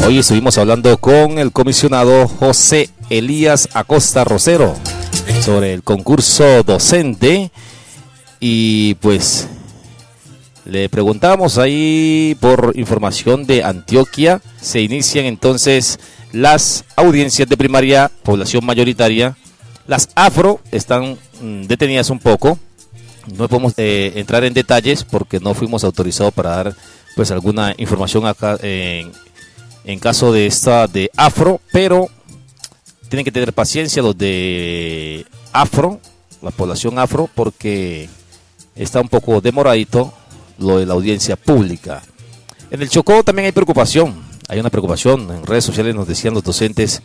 Hoy estuvimos hablando con el comisionado José Elías Acosta Rosero sobre el concurso docente y pues le preguntamos ahí por información de Antioquia. Se inician entonces las audiencias de primaria, población mayoritaria. Las afro están detenidas un poco. No podemos entrar en detalles porque no fuimos autorizados para dar pues alguna información acá en caso de esta de afro, pero tienen que tener paciencia los de afro, la población afro, porque está un poco demoradito lo de la audiencia pública. En el Chocó también hay preocupación, hay una preocupación. En redes sociales nos decían los docentes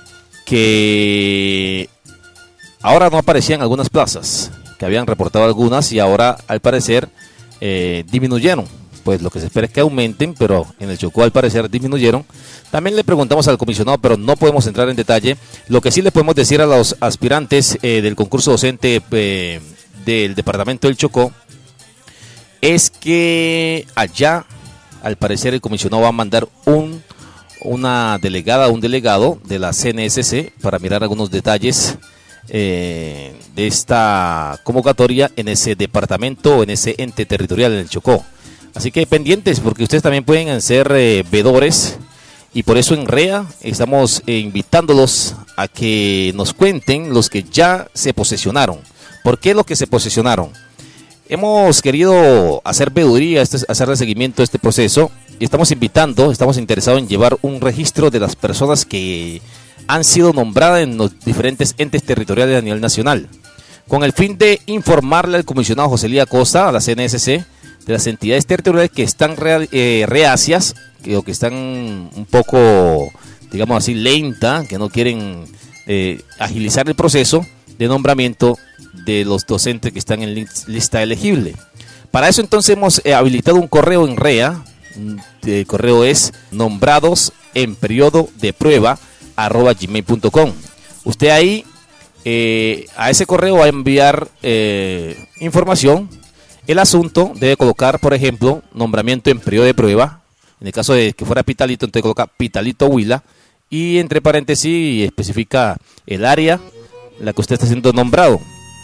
que ahora no aparecían algunas plazas, que habían reportado algunas y ahora al parecer disminuyeron. Pues lo que se espera es que aumenten, pero en el Chocó al parecer disminuyeron. También le preguntamos al comisionado, pero no podemos entrar en detalle. Lo que sí le podemos decir a los aspirantes del concurso docente del departamento del Chocó es que allá, al parecer, el comisionado va a mandar una delegada, un delegado de la CNSC para mirar algunos detalles de esta convocatoria en ese departamento o en ese ente territorial en el Chocó. Así que pendientes, porque ustedes también pueden ser veedores, y por eso en REA estamos invitándolos a que nos cuenten los que ya se posesionaron. ¿Por qué los que se posesionaron? Hemos querido hacer veeduría, hacerle seguimiento a este proceso, y estamos interesados en llevar un registro de las personas que han sido nombradas en los diferentes entes territoriales a nivel nacional, con el fin de informarle al comisionado José Elías Acosta, a la CNSC, de las entidades territoriales que están reacias, o que están un poco, digamos así, lenta, que no quieren agilizar el proceso de nombramiento de los docentes que están en lista elegible. Para eso entonces hemos habilitado un correo en REA. El correo es nombrados en periodo de prueba @gmail.com. Usted ahí a ese correo va a enviar información. El asunto debe colocar, por ejemplo, nombramiento en periodo de prueba. En el caso de que fuera Pitalito, entonces coloca Pitalito Huila, y entre paréntesis especifica el área en la que usted está siendo nombrado.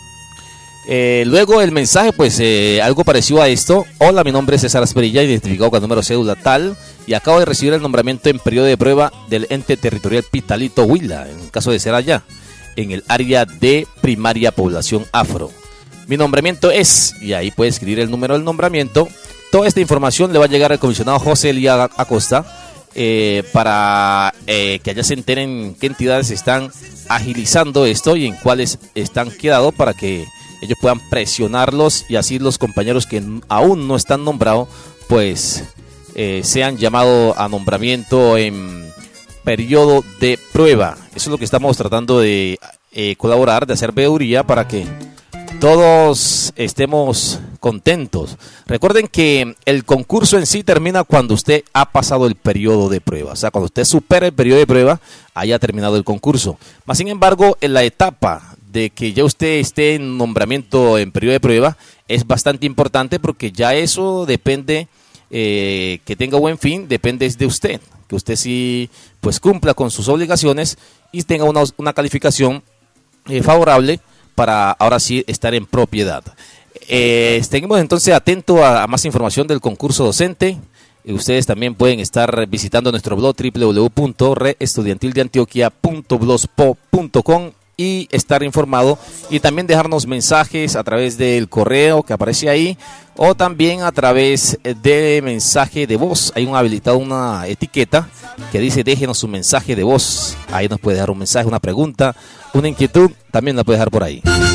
Luego el mensaje, pues algo parecido a esto. Hola, mi nombre es César Asperilla, identificado con el número cédula tal, y acabo de recibir el nombramiento en periodo de prueba del ente territorial Pitalito Huila, en el caso de ser allá, en el área de primaria población afro. Mi nombramiento es, y ahí puede escribir el número del nombramiento. Toda esta información le va a llegar al comisionado José Elías Acosta para que allá se enteren qué entidades están agilizando esto y en cuáles están quedados, para que ellos puedan presionarlos y así los compañeros que aún no están nombrados pues sean llamados a nombramiento en periodo de prueba. Eso es lo que estamos tratando de colaborar, de hacer veeduría para que todos estemos contentos. Recuerden que el concurso en sí termina cuando usted ha pasado el periodo de prueba. O sea, cuando usted supera el periodo de prueba, haya terminado el concurso. Mas, sin embargo, en la etapa de que ya usted esté en nombramiento en periodo de prueba, es bastante importante, porque ya eso depende, que tenga buen fin, depende de usted. Que usted sí pues cumpla con sus obligaciones y tenga una calificación favorable para ahora sí estar en propiedad. Seguimos entonces atentos a más información del concurso docente. Ustedes también pueden estar visitando nuestro blog www.redestudiantildeantioquia.blogspot.com y estar informado, y también dejarnos mensajes a través del correo que aparece ahí, o también a través de mensaje de voz. Hay habilitado una etiqueta que dice déjenos su mensaje de voz. Ahí nos puede dejar un mensaje, una pregunta, una inquietud, también la puede dejar por ahí.